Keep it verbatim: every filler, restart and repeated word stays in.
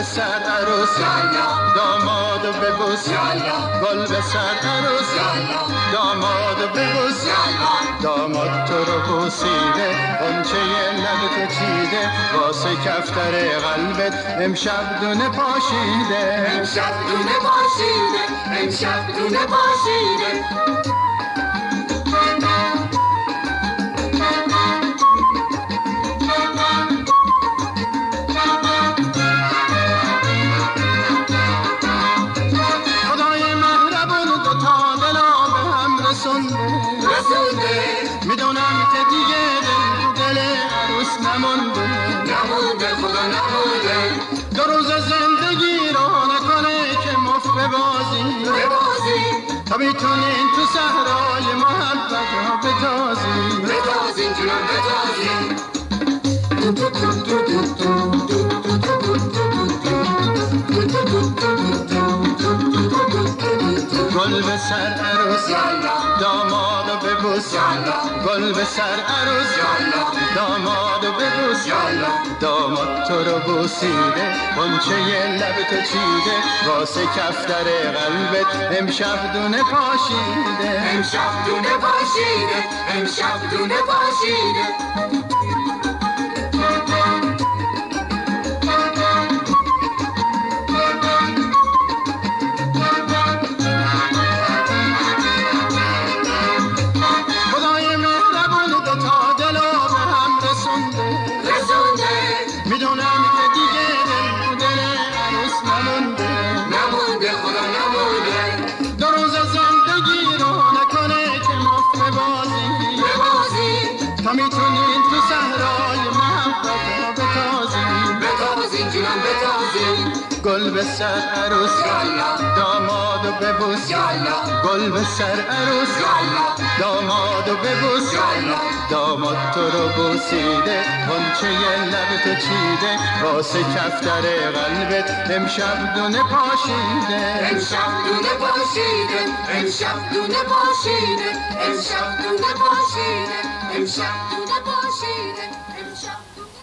سر عروس دامادو ببوس گل به سر عروس دامادو ببوس داماد تو رو بوسیده غنچه لب تو چیده واسه کفتر قلبت امشب دونه پاشیده امشب دونه پاشیده امشب دونه پاشیده میدونم که دیگه دل دل عروس نمونده نمونده خدا نمونده دو روز زندگی رو نکنه که مفت ببازی ببازی تا میتونین تو صحرای محبت را بتازی بتازی جونم بتازی گل به سر عروس دامادو ببوس گل به سر عروس دامادو ببوس داماد تو رو بوسیده غنچه لب تو چیده واسه کفتر قلبت امشب دونه پاشیده امشب دونه پاشیده امشب دونه پاشیده میدونم که دیگه دل دل عروس نمونده نمونده خدا نمونده دو روز زندگی رو نکنه که مفت ببازی ببازی تا میتونین تو صحرای محبت را بتازی بتازی جونم بتازی گل به سر عروس دامادو ببوس گل به سر عروس دامادو ببوس داماد تو رو بوسیده غنچه لب تو چیده واسه کفتر قلبت امشب دونه پاشیده امشب دونه پاشیده امشب دونه پاشیده امشب دونه پاشیده امشب دونه پاشیده